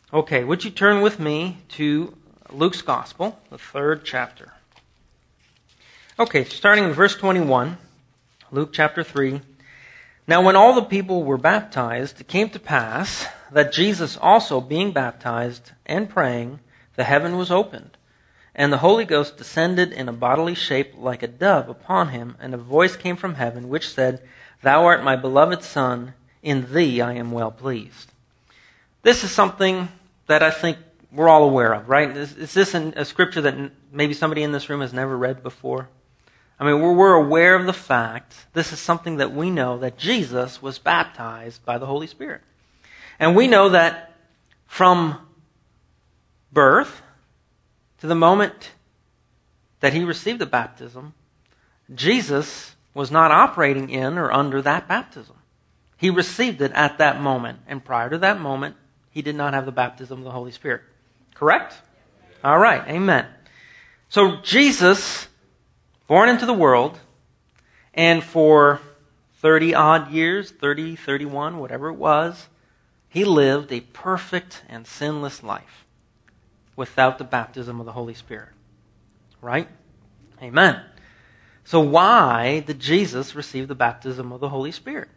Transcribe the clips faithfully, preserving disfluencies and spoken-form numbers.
Okay, would you turn with me to Luke's Gospel, the third chapter. Okay, starting in verse twenty-one, Luke chapter three. Now when all the people were baptized, it came to pass that Jesus also, being baptized and praying, the heaven was opened, and the Holy Ghost descended in a bodily shape like a dove upon him, and a voice came from heaven which said, Thou art my beloved Son, in thee I am well pleased. This is something that I think we're all aware of, right? Is, is this an, a scripture that maybe somebody in this room has never read before? I mean, we're, we're aware of the fact, this is something that we know, that Jesus was baptized by the Holy Spirit. And we know that from birth to the moment that he received the baptism, Jesus was not operating in or under that baptism. He received it at that moment. And prior to that moment, he did not have the baptism of the Holy Spirit. Correct? All right. Amen. So Jesus, born into the world, and for thirty-odd years, thirty, thirty-one, whatever it was, he lived a perfect and sinless life without the baptism of the Holy Spirit. Right? Amen. So why did Jesus receive the baptism of the Holy Spirit?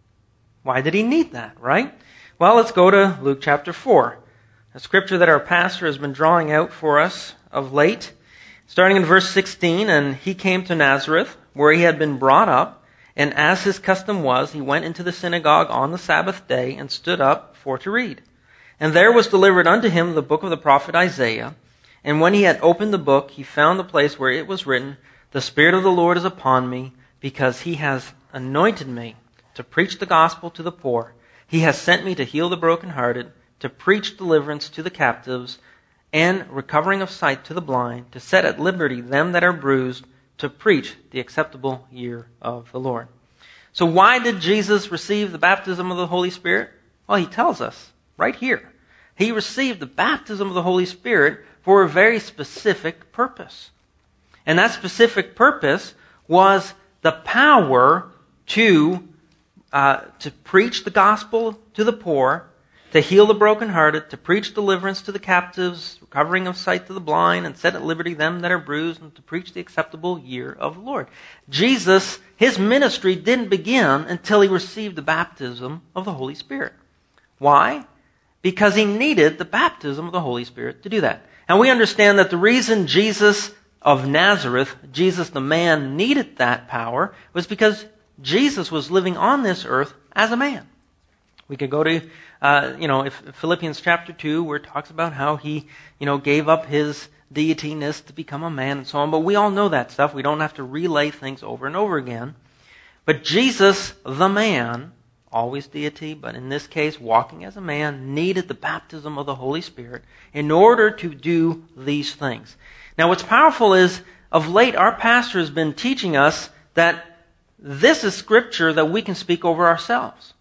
Why did he need that, right? Well, let's go to Luke chapter four, a scripture that our pastor has been drawing out for us of late. Starting in verse sixteen, and he came to Nazareth, where he had been brought up, and as his custom was, he went into the synagogue on the Sabbath day and stood up for to read. And there was delivered unto him the book of the prophet Isaiah. And when he had opened the book, he found the place where it was written, The Spirit of the Lord is upon me, because he has anointed me to preach the gospel to the poor. He has sent me to heal the brokenhearted, to preach deliverance to the captives, and recovering of sight to the blind, to set at liberty them that are bruised, to preach the acceptable year of the Lord. So why did Jesus receive the baptism of the Holy Spirit? Well, he tells us right here. He received the baptism of the Holy Spirit for a very specific purpose. And that specific purpose was the power to uh, to preach the gospel to the poor, to heal the brokenhearted, to preach deliverance to the captives, recovering of sight to the blind, and set at liberty them that are bruised, and to preach the acceptable year of the Lord. Jesus, his ministry didn't begin until he received the baptism of the Holy Spirit. Why? Because he needed the baptism of the Holy Spirit to do that. And we understand that the reason Jesus of Nazareth, Jesus the man, needed that power was because Jesus was living on this earth as a man. We could go to, uh, you know, if Philippians chapter two, where it talks about how he, you know, gave up his deityness to become a man and so on. But we all know that stuff. We don't have to relay things over and over again. But Jesus, the man, always deity, but in this case, walking as a man, needed the baptism of the Holy Spirit in order to do these things. Now, what's powerful is, of late, our pastor has been teaching us that this is scripture that we can speak over ourselves.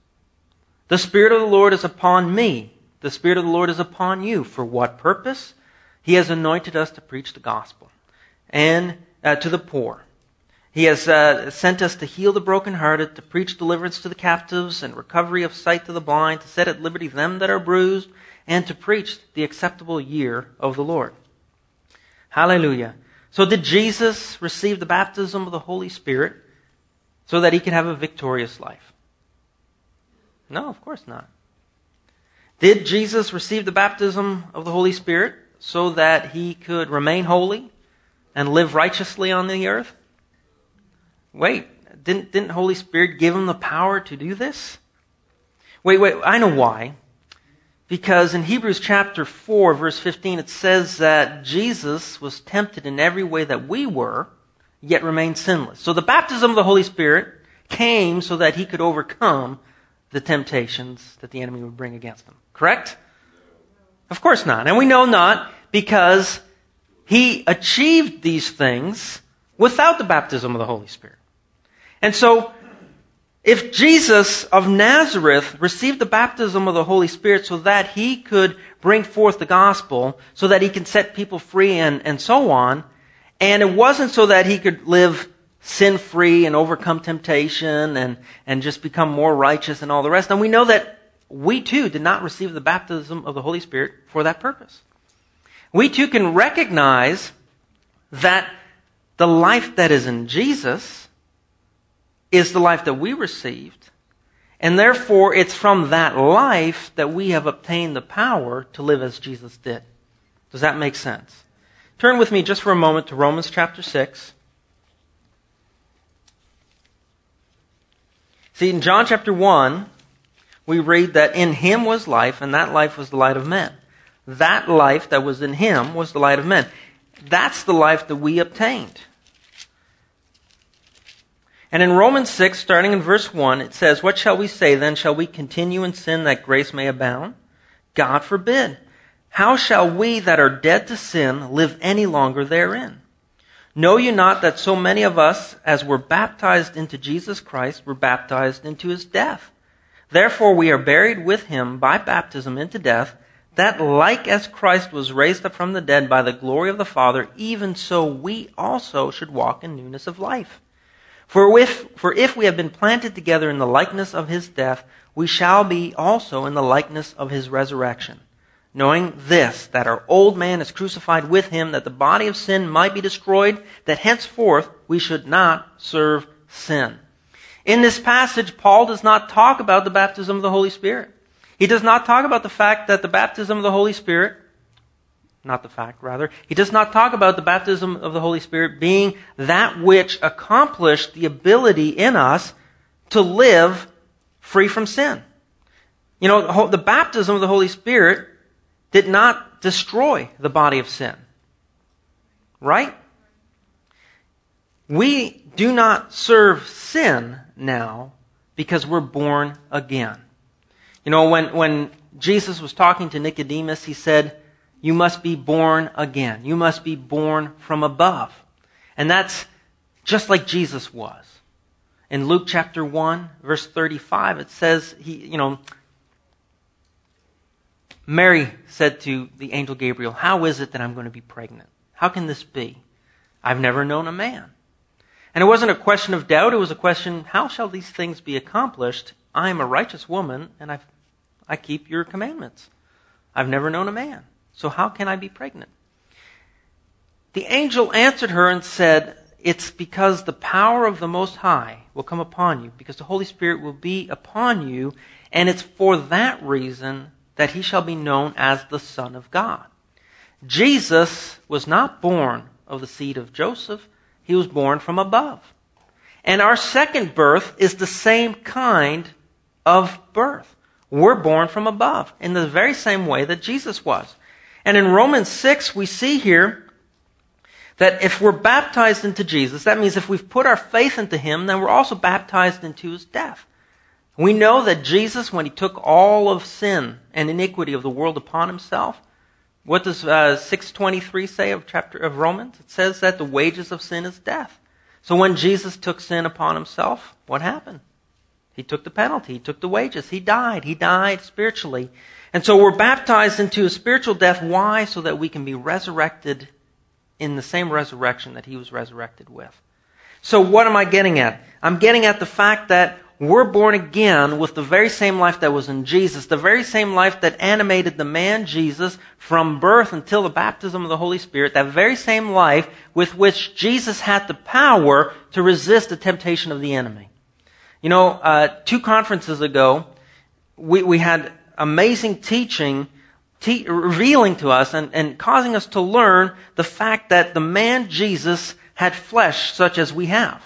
The Spirit of the Lord is upon me. The Spirit of the Lord is upon you. For what purpose? He has anointed us to preach the gospel and uh, to the poor. He has uh, sent us to heal the brokenhearted, to preach deliverance to the captives, and recovery of sight to the blind, to set at liberty them that are bruised, and to preach the acceptable year of the Lord. Hallelujah. So did Jesus receive the baptism of the Holy Spirit so that he could have a victorious life? No, of course not. Did Jesus receive the baptism of the Holy Spirit so that he could remain holy and live righteously on the earth? Wait, didn't, didn't Holy Spirit give him the power to do this? Wait, wait, I know why. Because in Hebrews chapter four, verse fifteen, it says that Jesus was tempted in every way that we were, yet remained sinless. So the baptism of the Holy Spirit came so that he could overcome the temptations that the enemy would bring against him. Correct? Of course not. And we know not because he achieved these things without the baptism of the Holy Spirit. And so, if Jesus of Nazareth received the baptism of the Holy Spirit so that he could bring forth the gospel, so that he can set people free and, and so on, and it wasn't so that he could live sin-free and overcome temptation and, and just become more righteous and all the rest, and we know that we too did not receive the baptism of the Holy Spirit for that purpose. We too can recognize that the life that is in Jesus is the life that we received, and therefore it's from that life that we have obtained the power to live as Jesus did. Does that make sense? Turn with me just for a moment to Romans chapter six. See, in John chapter one, we read that in him was life, and that life was the light of men. That life that was in him was the light of men. That's the life that we obtained. And in Romans six, starting in verse one, it says, "What shall we say then? Shall we continue in sin that grace may abound? God forbid. How shall we that are dead to sin live any longer therein? Know you not that so many of us as were baptized into Jesus Christ were baptized into his death? Therefore we are buried with him by baptism into death, that like as Christ was raised up from the dead by the glory of the Father, even so we also should walk in newness of life. For if, for if we have been planted together in the likeness of his death, we shall be also in the likeness of his resurrection. Knowing this, that our old man is crucified with him, that the body of sin might be destroyed, that henceforth we should not serve sin." In this passage, Paul does not talk about the baptism of the Holy Spirit. He does not talk about the fact that the baptism of the Holy Spirit, not the fact, rather, he does not talk about the baptism of the Holy Spirit being that which accomplished the ability in us to live free from sin. You know, the baptism of the Holy Spirit did not destroy the body of sin. Right? We do not serve sin now because we're born again. You know, when, when Jesus was talking to Nicodemus, he said, "You must be born again. You must be born from above." And that's just like Jesus was. In Luke chapter one, verse thirty-five, it says, he, you know, Mary said to the angel Gabriel, "How is it that I'm going to be pregnant? How can this be? I've never known a man." And it wasn't a question of doubt. It was a question, how shall these things be accomplished? I am a righteous woman, and I've, I keep your commandments. I've never known a man. So how can I be pregnant? The angel answered her and said, "It's because the power of the Most High will come upon you, because the Holy Spirit will be upon you, and it's for that reason that he shall be known as the Son of God." Jesus was not born of the seed of Joseph. He was born from above. And our second birth is the same kind of birth. We're born from above in the very same way that Jesus was. And in Romans six, we see here that if we're baptized into Jesus, that means if we've put our faith into him, then we're also baptized into his death. We know that Jesus, when he took all of sin and iniquity of the world upon himself, what does uh, six twenty-three say of chapter of Romans? It says that the wages of sin is death. So when Jesus took sin upon himself, what happened? He took the penalty. He took the wages. He died. He died spiritually. And so we're baptized into a spiritual death. Why? So that we can be resurrected in the same resurrection that he was resurrected with. So what am I getting at? I'm getting at the fact that we're born again with the very same life that was in Jesus, the very same life that animated the man Jesus from birth until the baptism of the Holy Spirit, that very same life with which Jesus had the power to resist the temptation of the enemy. You know, uh, two conferences ago, we, we had amazing teaching te- revealing to us and, and causing us to learn the fact that the man Jesus had flesh such as we have.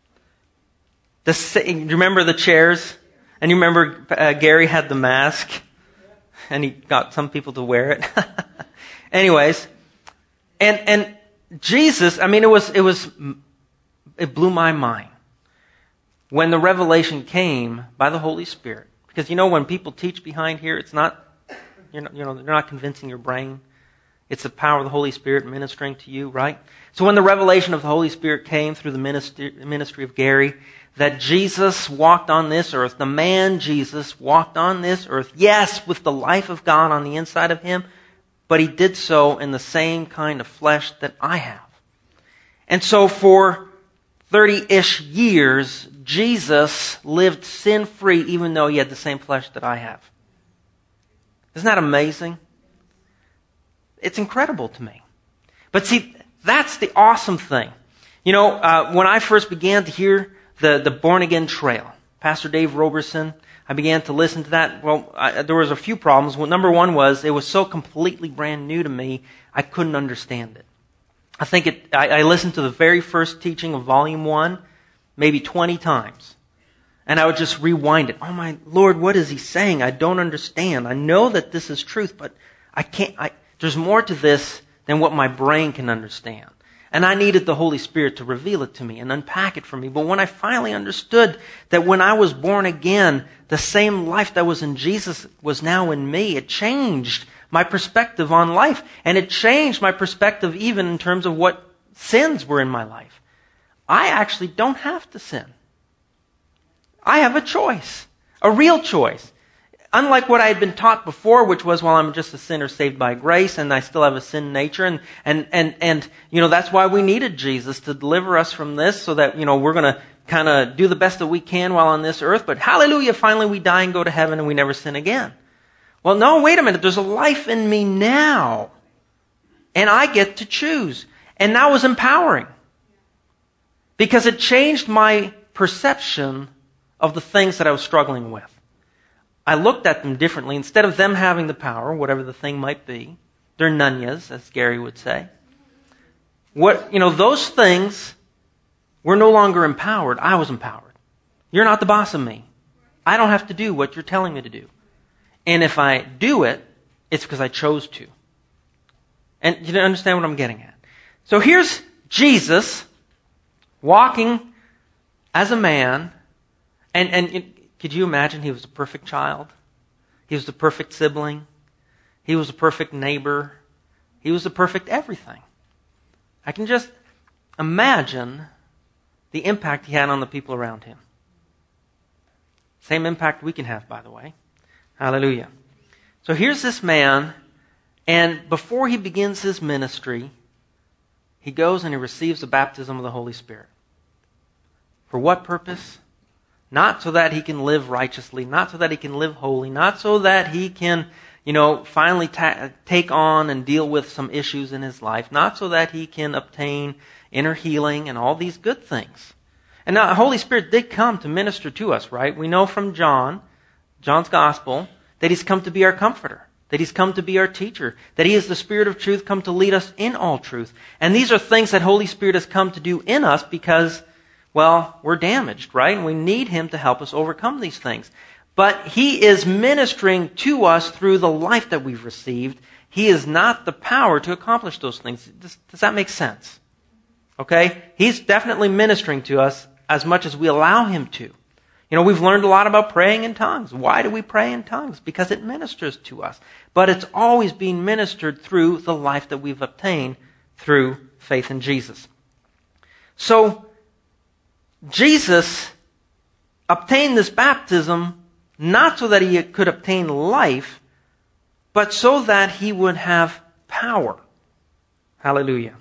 The, you remember the chairs? And you remember uh, Gary had the mask? And he got some people to wear it. Anyways, and and Jesus, I mean, it was it was it blew my mind when the revelation came by the Holy Spirit. Because you know, when people teach behind here, it's not you're not, you know they're not convincing your brain. It's the power of the Holy Spirit ministering to you, right? So when the revelation of the Holy Spirit came through the ministry, ministry of Gary, that Jesus walked on this earth, the man Jesus walked on this earth, yes, with the life of God on the inside of him, but he did so in the same kind of flesh that I have. And so for thirty-ish years, Jesus lived sin-free even though he had the same flesh that I have. Isn't that amazing? It's incredible to me. But see, that's the awesome thing. You know, uh, when I first began to hear the, the Born Again Trail, Pastor Dave Roberson, I began to listen to that. Well, I, there was a few problems. Well, number one was it was so completely brand new to me, I couldn't understand it. I think it. I, I listened to the very first teaching of Volume One maybe twenty times, and I would just rewind it. Oh my Lord, what is he saying? I don't understand. I know that this is truth, but I can't. I, there's more to this than what my brain can understand. And I needed the Holy Spirit to reveal it to me and unpack it for me. But when I finally understood that when I was born again, the same life that was in Jesus was now in me, it changed my perspective on life. And it changed my perspective even in terms of what sins were in my life. I actually don't have to sin. I have a choice, a real choice. Unlike what I had been taught before, which was, well, I'm just a sinner saved by grace, and I still have a sin nature, and, and, and, and, you know, that's why we needed Jesus to deliver us from this, so that, you know, we're going to kind of do the best that we can while on this earth, but hallelujah, finally we die and go to heaven and we never sin again. Well, no, wait a minute, there's a life in me now, and I get to choose. And that was empowering, because it changed my perception of the things that I was struggling with. I looked at them differently. Instead of them having the power, whatever the thing might be, they're nunyas, as Gary would say. What, you know, those things were no longer empowered. I was empowered. You're not the boss of me. I don't have to do what you're telling me to do. And if I do it, it's because I chose to. And you understand what I'm getting at? So here's Jesus walking as a man, and, and it, could you imagine he was a perfect child? He was the perfect sibling. He was a perfect neighbor. He was the perfect everything. I can just imagine the impact he had on the people around him. Same impact we can have, by the way. Hallelujah. So here's this man, and before he begins his ministry, he goes and he receives the baptism of the Holy Spirit. For what purpose? Not so that he can live righteously, not so that he can live holy, not so that he can, you know, finally ta- take on and deal with some issues in his life, not so that he can obtain inner healing and all these good things. And now the Holy Spirit did come to minister to us, right? We know from John, John's Gospel, that he's come to be our comforter, that he's come to be our teacher, that he is the Spirit of truth come to lead us in all truth. And these are things that Holy Spirit has come to do in us because, well, we're damaged, right? And we need him to help us overcome these things. But he is ministering to us through the life that we've received. He is not the power to accomplish those things. Does, does that make sense? Okay? He's definitely ministering to us as much as we allow him to. You know, we've learned a lot about praying in tongues. Why do we pray in tongues? Because it ministers to us. But it's always being ministered through the life that we've obtained through faith in Jesus. So, Jesus obtained this baptism not so that he could obtain life, but so that he would have power. Hallelujah.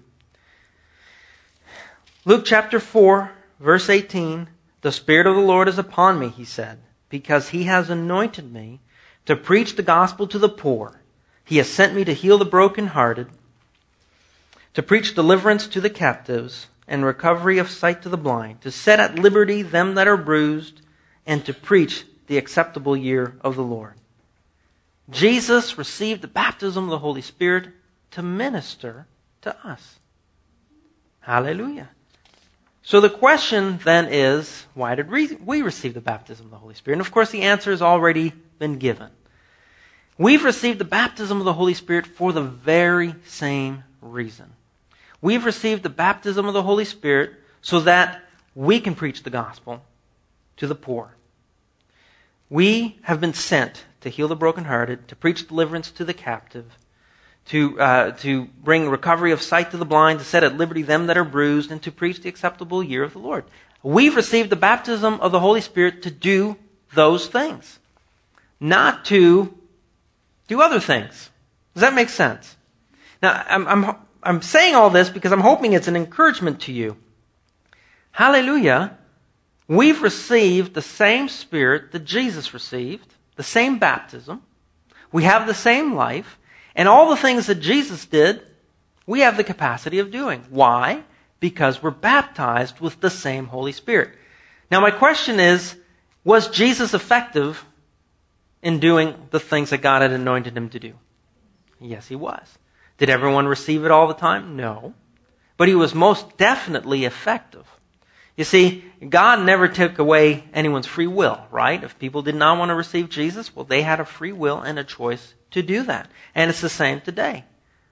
Luke chapter four, verse eighteen, "The Spirit of the Lord is upon me," he said, "because he has anointed me to preach the gospel to the poor. He has sent me to heal the brokenhearted, to preach deliverance to the captives, and recovery of sight to the blind, to set at liberty them that are bruised, and to preach the acceptable year of the Lord." Jesus received the baptism of the Holy Spirit to minister to us. Hallelujah. So the question then is, why did we receive the baptism of the Holy Spirit? And of course the answer has already been given. We've received the baptism of the Holy Spirit for the very same reason. We've received the baptism of the Holy Spirit so that we can preach the gospel to the poor. We have been sent to heal the brokenhearted, to preach deliverance to the captive, to uh, to bring recovery of sight to the blind, to set at liberty them that are bruised, and to preach the acceptable year of the Lord. We've received the baptism of the Holy Spirit to do those things, not to do other things. Does that make sense? Now, I'm, I'm I'm saying all this because I'm hoping it's an encouragement to you. Hallelujah. We've received the same Spirit that Jesus received, the same baptism. We have the same life. And all the things that Jesus did, we have the capacity of doing. Why? Because we're baptized with the same Holy Spirit. Now my question is, was Jesus effective in doing the things that God had anointed him to do? Yes, he was. Did everyone receive it all the time? No. But he was most definitely effective. You see, God never took away anyone's free will, right? If people did not want to receive Jesus, well, they had a free will and a choice to do that. And it's the same today.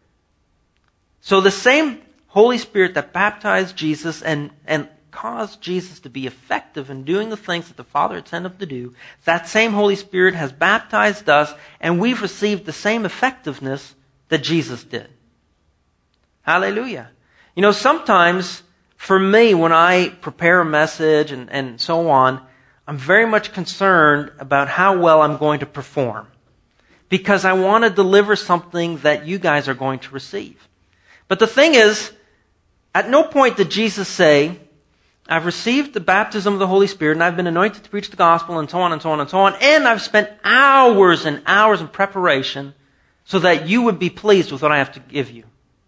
So the same Holy Spirit that baptized Jesus and, and caused Jesus to be effective in doing the things that the Father had sent him to do, that same Holy Spirit has baptized us, and we've received the same effectiveness that Jesus did. Hallelujah. You know, sometimes for me, when I prepare a message and, and so on, I'm very much concerned about how well I'm going to perform. Because I want to deliver something that you guys are going to receive. But the thing is, at no point did Jesus say, I've received the baptism of the Holy Spirit and I've been anointed to preach the gospel and so on and so on and so on, and I've spent hours and hours in preparation so that you would be pleased with what I have to give you.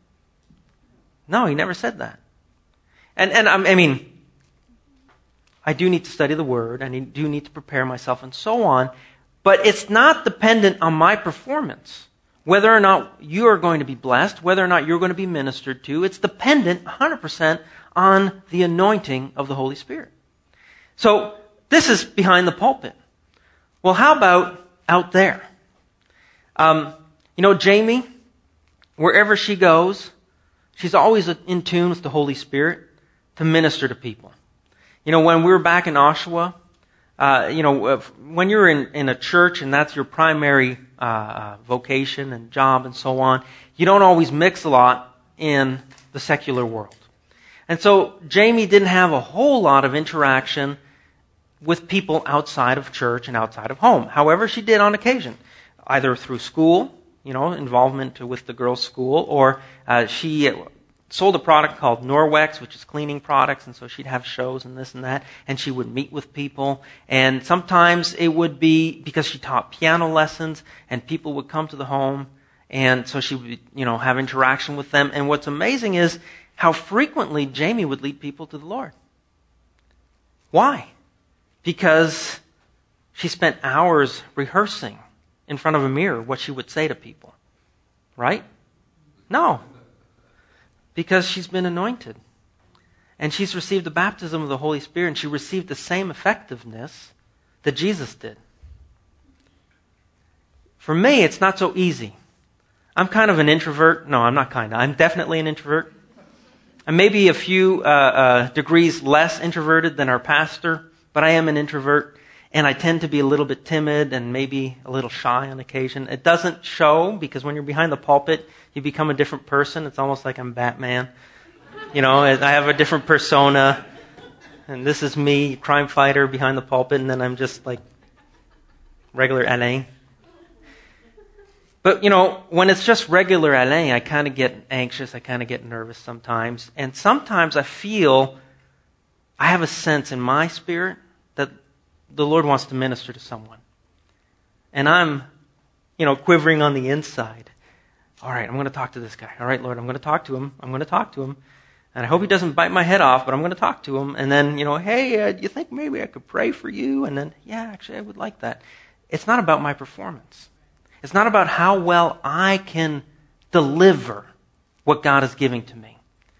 No, he never said that. And, and I mean, I do need to study the Word, and I do need to prepare myself and so on, but it's not dependent on my performance. Whether or not you are going to be blessed, whether or not you're going to be ministered to, it's dependent one hundred percent on the anointing of the Holy Spirit. So, this is behind the pulpit. Well, how about out there? Um, you know, Jamie, wherever she goes, she's always in tune with the Holy Spirit to minister to people. You know, when we were back in Oshawa, uh, you know, when you're in, in a church and that's your primary uh, uh, vocation and job and so on, you don't always mix a lot in the secular world. And so Jamie didn't have a whole lot of interaction with people outside of church and outside of home. However, she did on occasion, either through school, you know, involvement with the girls' school, or uh, she sold a product called Norwex, which is cleaning products, and so she'd have shows and this and that, and she would meet with people, and sometimes it would be because she taught piano lessons, and people would come to the home, and so she would, you know, have interaction with them. And what's amazing is how frequently Jamie would lead people to the Lord. Why? Because she spent hours rehearsing in front of a mirror what she would say to people. Right? No. Because she's been anointed. And she's received the baptism of the Holy Spirit, and she received the same effectiveness that Jesus did. For me, it's not so easy. I'm kind of an introvert. No, I'm not kind of. I'm definitely an introvert. I'm maybe a few uh, uh, degrees less introverted than our pastor, but I am an introvert, and I tend to be a little bit timid and maybe a little shy on occasion. It doesn't show, because when you're behind the pulpit, you become a different person. It's almost like I'm Batman. You know, I have a different persona, and this is me, crime fighter behind the pulpit, and then I'm just like regular Alain. But, you know, when it's just regular Alain, I kind of get anxious, I kind of get nervous sometimes. And sometimes I feel, I have a sense in my spirit that the Lord wants to minister to someone. And I'm, you know, quivering on the inside. All right, I'm going to talk to this guy. All right, Lord, I'm going to talk to him. I'm going to talk to him. And I hope he doesn't bite my head off, but I'm going to talk to him. And then, you know, hey, uh, do you think maybe I could pray for you? And then, yeah, actually, I would like that. It's not about my performance. It's not about how well I can deliver what God is giving to me.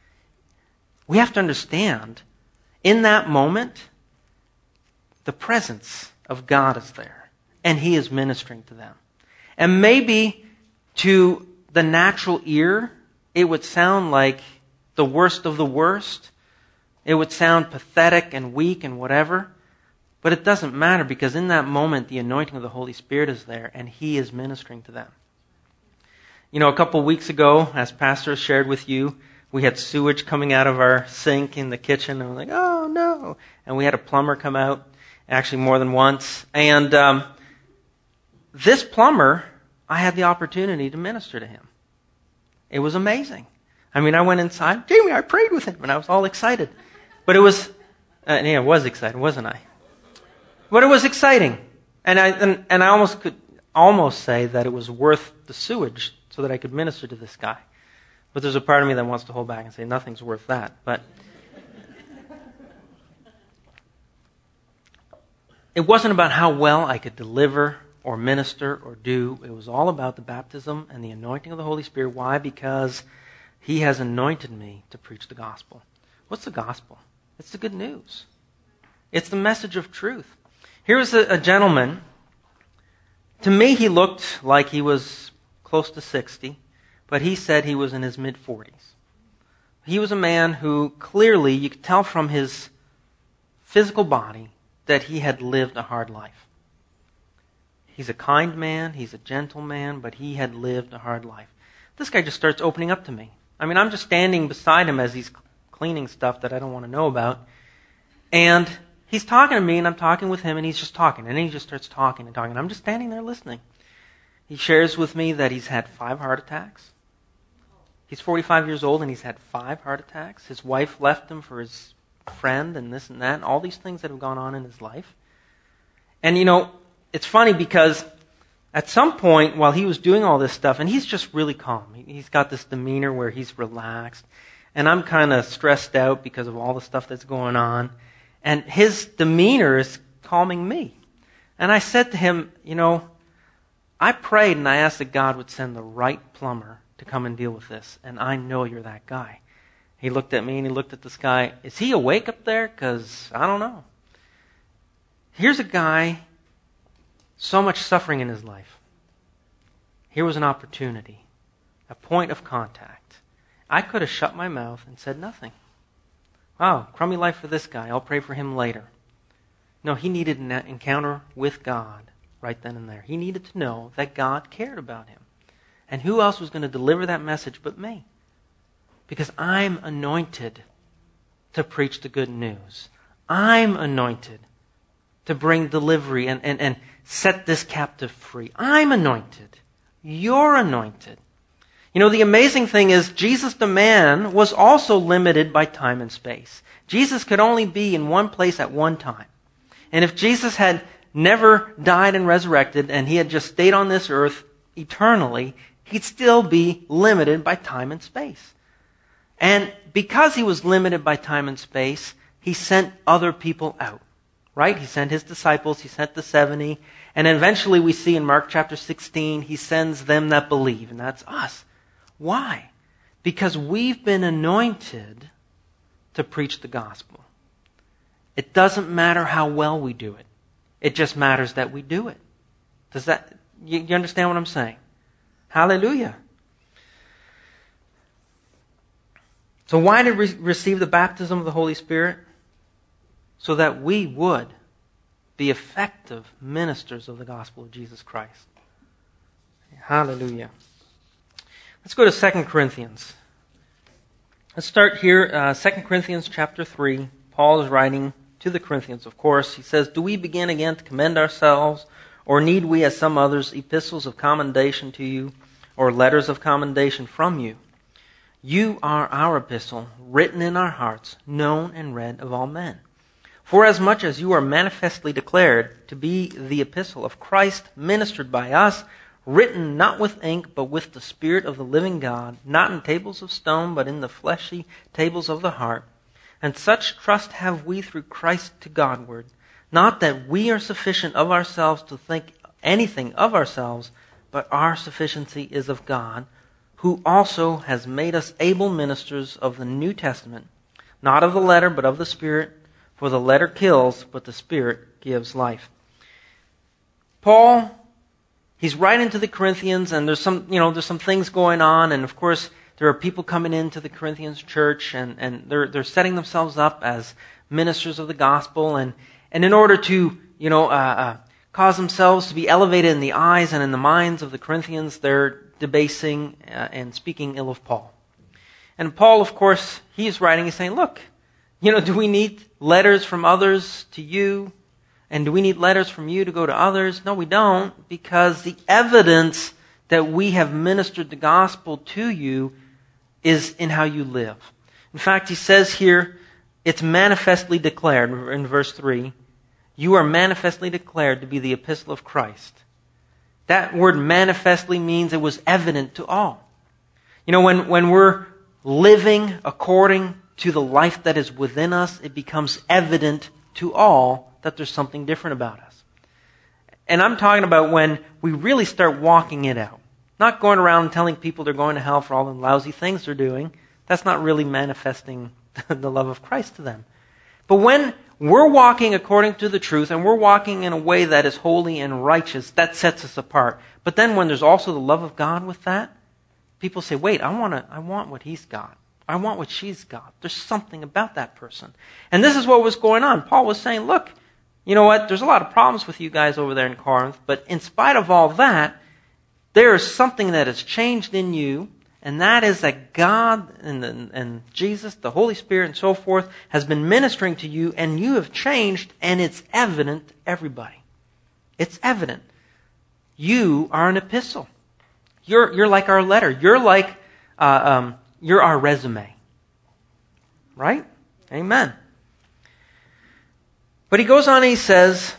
We have to understand, in that moment, the presence of God is there, and He is ministering to them. And maybe to the natural ear, it would sound like the worst of the worst. It would sound pathetic and weak and whatever. But it doesn't matter, because in that moment, the anointing of the Holy Spirit is there, and He is ministering to them. You know, a couple of weeks ago, as Pastor shared with you, we had sewage coming out of our sink in the kitchen, and we're like, oh no. And we had a plumber come out, actually more than once. And um, this plumber, I had the opportunity to minister to him. It was amazing. I mean, I went inside, Jamie, I prayed with him, and I was all excited. But it was, uh, yeah, I was excited, wasn't I? But it was exciting. And I and, and I almost could almost say that it was worth the sewage so that I could minister to this guy. But there's a part of me that wants to hold back and say nothing's worth that. But it wasn't about how well I could deliver or minister or do. It was all about the baptism and the anointing of the Holy Spirit. Why? Because He has anointed me to preach the gospel. What's the gospel? It's the good news. It's the message of truth. Here was a, a gentleman. To me, he looked like he was close to sixty, but he said he was in his mid-forties. He was a man who clearly, you could tell from his physical body, that he had lived a hard life. He's a kind man, he's a gentle man, but he had lived a hard life. This guy just starts opening up to me. I mean, I'm just standing beside him as he's cleaning stuff that I don't want to know about. And he's talking to me, and I'm talking with him, and he's just talking. And then he just starts talking and talking. And I'm just standing there listening. He shares with me that he's had five heart attacks. He's forty-five years old, and he's had five heart attacks. His wife left him for his friend and this and that, and all these things that have gone on in his life. And, you know, it's funny because at some point while he was doing all this stuff, and he's just really calm. He's got this demeanor where he's relaxed. And I'm kind of stressed out because of all the stuff that's going on. And his demeanor is calming me. And I said to him, you know, I prayed and I asked that God would send the right plumber to come and deal with this. And I know you're that guy. He looked at me and he looked at this guy. Is he awake up there? Because I don't know. Here's a guy, so much suffering in his life. Here was an opportunity, a point of contact. I could have shut my mouth and said nothing. Wow, crummy life for this guy. I'll pray for him later. No, he needed an encounter with God right then and there. He needed to know that God cared about him. And who else was going to deliver that message but me? Because I'm anointed to preach the good news. I'm anointed to bring delivery and, and, and set this captive free. I'm anointed. You're anointed. You know, the amazing thing is Jesus the man was also limited by time and space. Jesus could only be in one place at one time. And if Jesus had never died and resurrected and he had just stayed on this earth eternally, he'd still be limited by time and space. And because he was limited by time and space, he sent other people out. Right? He sent his disciples, he sent the seventy, and eventually we see in Mark chapter sixteen, he sends them that believe, and that's us. Why? Because we've been anointed to preach the gospel. It doesn't matter how well we do it. It just matters that we do it. Does that, you, you understand what I'm saying? Hallelujah. So why did we receive the baptism of the Holy Spirit? So that we would be effective ministers of the gospel of Jesus Christ. Hallelujah. Let's go to Second Corinthians. Let's start here, uh, Second Corinthians chapter three. Paul is writing to the Corinthians, of course. He says, "Do we begin again to commend ourselves, or need we, as some others, epistles of commendation to you, or letters of commendation from you? You are our epistle, written in our hearts, known and read of all men. For as much as you are manifestly declared to be the epistle of Christ, ministered by us, written not with ink, but with the Spirit of the living God, not in tables of stone, but in the fleshy tables of the heart. And such trust have we through Christ to Godward. Not that we are sufficient of ourselves to think anything of ourselves, but our sufficiency is of God, who also has made us able ministers of the New Testament, not of the letter, but of the Spirit. For the letter kills, but the Spirit gives life." Paul, he's writing to the Corinthians, and there's some, you know, there's some things going on, and of course there are people coming into the Corinthians church, and, and they're they're setting themselves up as ministers of the gospel, and and in order to, you know, uh, uh, cause themselves to be elevated in the eyes and in the minds of the Corinthians, they're debasing uh, and speaking ill of Paul. And Paul, of course, he's writing, he's saying, look, you know, do we need letters from others to you? And do we need letters from you to go to others? No, we don't, because the evidence that we have ministered the gospel to you is in how you live. In fact, he says here, it's manifestly declared in verse three, you are manifestly declared to be the epistle of Christ. That word manifestly means it was evident to all. You know, when, when we're living according to the life that is within us, it becomes evident to all that there's something different about us. And I'm talking about when we really start walking it out. Not going around telling people they're going to hell for all the lousy things they're doing. That's not really manifesting the love of Christ to them. But when we're walking according to the truth and we're walking in a way that is holy and righteous, that sets us apart. But then when there's also the love of God with that, people say, wait, I want to, I want what he's got. I want what she's got. There's something about that person. And this is what was going on. Paul was saying, look, you know what? There's a lot of problems with you guys over there in Corinth, but in spite of all that, there is something that has changed in you, and that is that God and, and, and Jesus, the Holy Spirit, and so forth, has been ministering to you, and you have changed, and it's evident to everybody. It's evident. You are an epistle. You're you're like our letter. You're like uh, um, you're our resume, right? Amen. But he goes on and he says,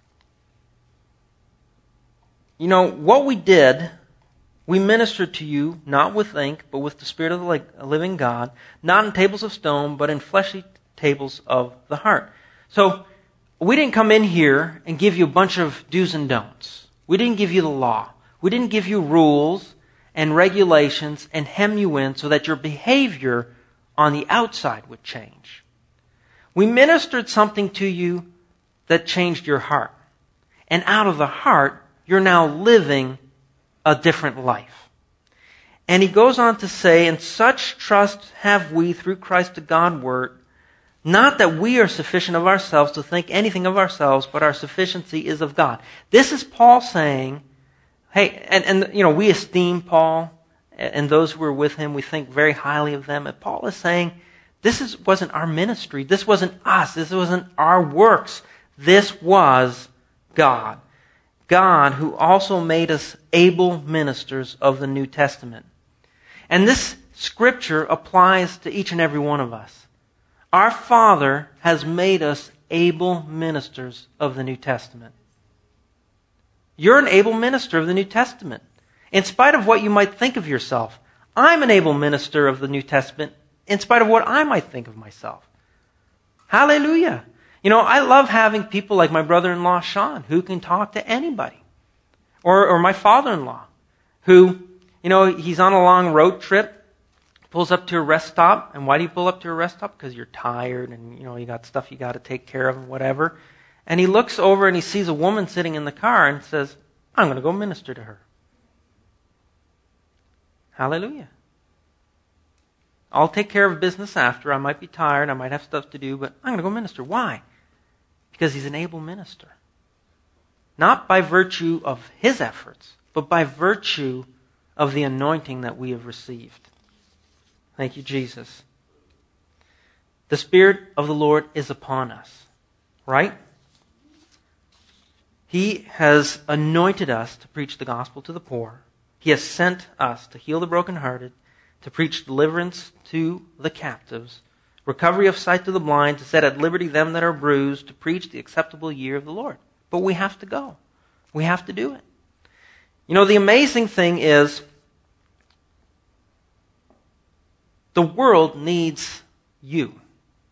you know, what we did, we ministered to you, not with ink, but with the Spirit of the living God, not in tables of stone, but in fleshly tables of the heart. So, we didn't come in here and give you a bunch of do's and don'ts. We didn't give you the law. We didn't give you rules and regulations and hem you in so that your behavior on the outside would change. We ministered something to you that changed your heart. And out of the heart, you're now living a different life. And he goes on to say, and such trust have we through Christ to Godward, not that we are sufficient of ourselves to think anything of ourselves, but our sufficiency is of God. This is Paul saying, hey, and, and you know, we esteem Paul and those who were with him. We think very highly of them. And Paul is saying, this is, wasn't our ministry. This wasn't us. This wasn't our works. This was God. God who also made us able ministers of the New Testament. And this scripture applies to each and every one of us. Our Father has made us able ministers of the New Testament. You're an able minister of the New Testament. In spite of what you might think of yourself, I'm an able minister of the New Testament in spite of what I might think of myself. Hallelujah. You know, I love having people like my brother-in-law, Sean, who can talk to anybody. Or, or my father-in-law, who, you know, he's on a long road trip, pulls up to a rest stop. And why do you pull up to a rest stop? Because you're tired and, you know, you got stuff you got to take care of and whatever. And he looks over and he sees a woman sitting in the car and says, I'm going to go minister to her. Hallelujah. I'll take care of business after. I might be tired. I might have stuff to do, but I'm going to go minister. Why? Because he's an able minister. Not by virtue of his efforts, but by virtue of the anointing that we have received. Thank you, Jesus. The Spirit of the Lord is upon us, right? He has anointed us to preach the gospel to the poor. He has sent us to heal the brokenhearted, to preach deliverance to the captives, recovery of sight to the blind, to set at liberty them that are bruised, to preach the acceptable year of the Lord. But we have to go. We have to do it. You know, the amazing thing is, the world needs you.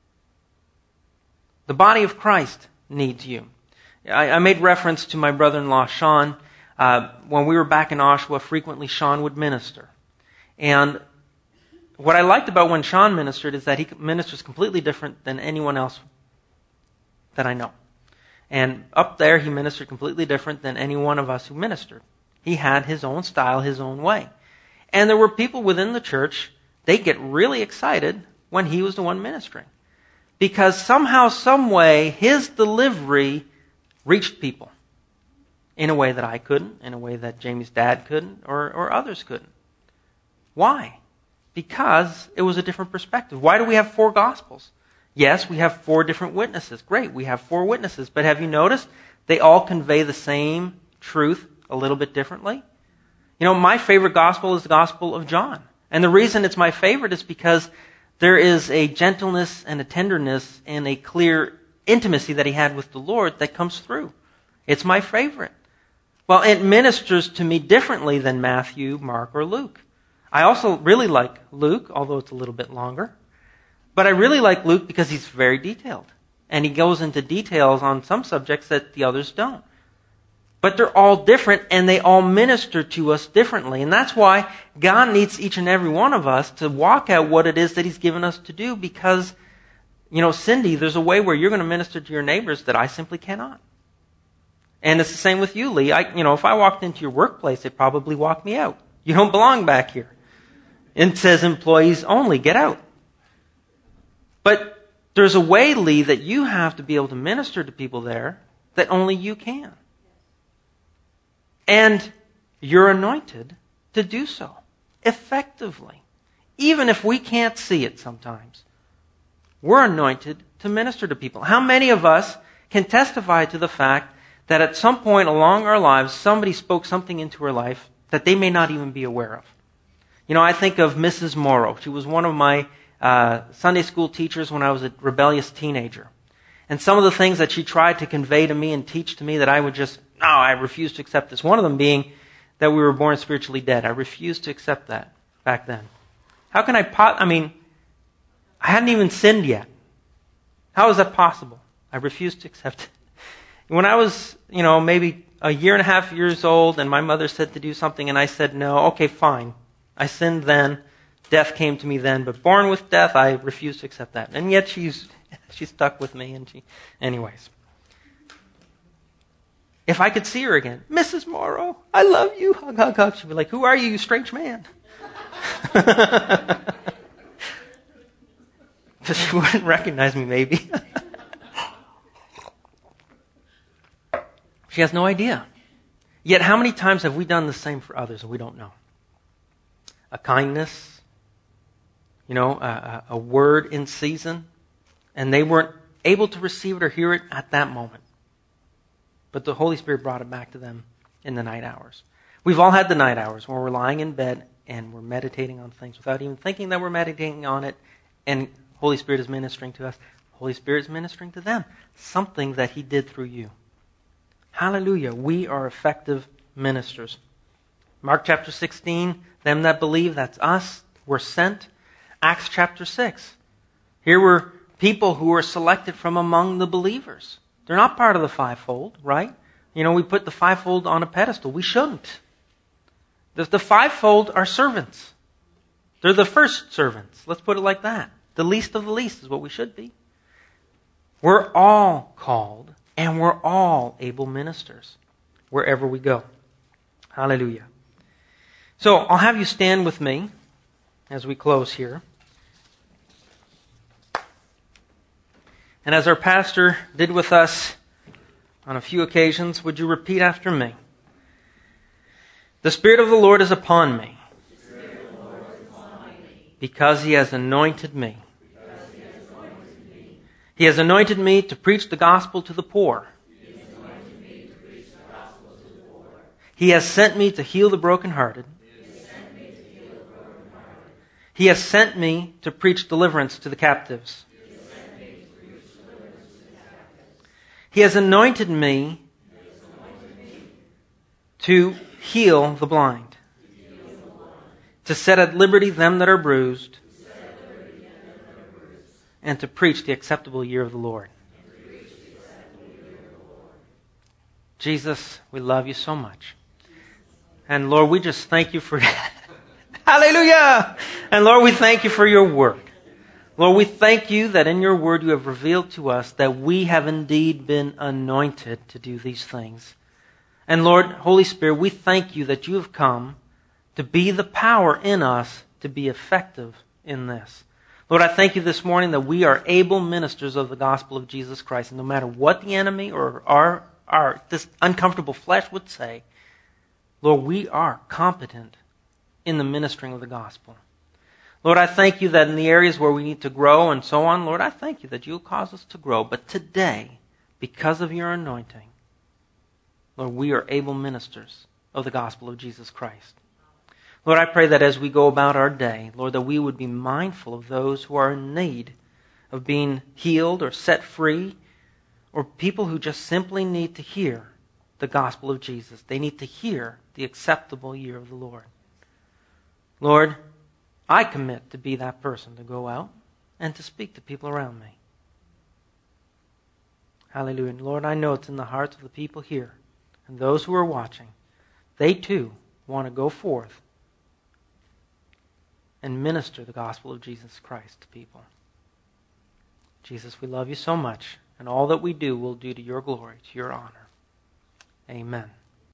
The body of Christ needs you. I, I made reference to my brother-in-law, Sean. Uh, when we were back in Oshawa, frequently Sean would minister. And what I liked about when Sean ministered is that he ministers completely different than anyone else that I know. And up there, he ministered completely different than any one of us who ministered. He had his own style, his own way. And there were people within the church, they get really excited when he was the one ministering. Because somehow, some way, his delivery reached people. In a way that I couldn't, in a way that Jamie's dad couldn't, or, or others couldn't. Why? Because it was a different perspective. Why do we have four Gospels? Yes, we have four different witnesses. Great, we have four witnesses. But have you noticed? They all convey the same truth a little bit differently. You know, my favorite Gospel is the Gospel of John. And the reason it's my favorite is because there is a gentleness and a tenderness and a clear intimacy that he had with the Lord that comes through. It's my favorite. Well, it ministers to me differently than Matthew, Mark, or Luke. I also really like Luke, although it's a little bit longer. But I really like Luke because he's very detailed. And he goes into details on some subjects that the others don't. But they're all different, and they all minister to us differently. And that's why God needs each and every one of us to walk out what it is that He's given us to do. Because, you know, Cindy, there's a way where you're going to minister to your neighbors that I simply cannot. And it's the same with you, Lee. I, you know, if I walked into your workplace, they'd probably walk me out. You don't belong back here. It says employees only, get out. But there's a way, Lee, that you have to be able to minister to people there that only you can. And you're anointed to do so effectively. Even if we can't see it sometimes. We're anointed to minister to people. How many of us can testify to the fact that at some point along our lives, somebody spoke something into our life that they may not even be aware of? You know, I think of Missus Morrow. She was one of my uh, Sunday school teachers when I was a rebellious teenager. And some of the things that she tried to convey to me and teach to me that I would just, no, I refuse to accept this. One of them being that we were born spiritually dead. I refused to accept that back then. How can I, pot- I mean, I hadn't even sinned yet. How is that possible? I refused to accept it. When I was, you know, maybe a year and a half years old and my mother said to do something and I said no, okay, fine. I sinned then. Death came to me then. But born with death, I refused to accept that. And yet she's she's stuck with me. And she, anyways. If I could see her again, Missus Morrow, I love you. Hug, hug, hug. She'd be like, who are you, you strange man? She wouldn't recognize me, maybe. She has no idea. Yet how many times have we done the same for others and we don't know? A kindness, you know, a, a word in season, and they weren't able to receive it or hear it at that moment. But the Holy Spirit brought it back to them in the night hours. We've all had the night hours when we're lying in bed and we're meditating on things without even thinking that we're meditating on it, and Holy Spirit is ministering to us. Holy Spirit is ministering to them. Something that He did through you. Hallelujah. We are effective ministers. Mark chapter sixteen, them that believe, that's us. We're sent. Acts chapter six. Here were people who were selected from among the believers. They're not part of the fivefold, right? You know, we put the fivefold on a pedestal. We shouldn't. The, the fivefold are servants. They're the first servants. Let's put it like that. The least of the least is what we should be. We're all called, and we're all able ministers wherever we go. Hallelujah. So I'll have you stand with me as we close here. And as our pastor did with us on a few occasions, would you repeat after me? The Spirit of the Lord is upon me, because He has anointed me. He has anointed me to preach the gospel to the poor. He has sent me to heal the brokenhearted. He has sent me to preach deliverance to the captives. He has anointed me to heal the blind, to set at liberty them that are bruised, and to preach the acceptable year of the Lord. Jesus, we love you so much. And Lord, we just thank you for that. Hallelujah! And Lord, we thank you for your word. Lord, we thank you that in your word you have revealed to us that we have indeed been anointed to do these things. And Lord, Holy Spirit, we thank you that you have come to be the power in us to be effective in this. Lord, I thank you this morning that we are able ministers of the gospel of Jesus Christ. And no matter what the enemy or our, our this uncomfortable flesh would say, Lord, we are competent in the ministering of the gospel. Lord, I thank you that in the areas where we need to grow and so on, Lord, I thank you that you'll cause us to grow. But today, because of your anointing, Lord, we are able ministers of the gospel of Jesus Christ. Lord, I pray that as we go about our day, Lord, that we would be mindful of those who are in need of being healed or set free, or people who just simply need to hear the gospel of Jesus. They need to hear the acceptable year of the Lord. Lord, I commit to be that person to go out and to speak to people around me. Hallelujah. And Lord, I know it's in the hearts of the people here and those who are watching. They too want to go forth and minister the gospel of Jesus Christ to people. Jesus, we love you so much, and all that we do we'll do to your glory, to your honor. Amen.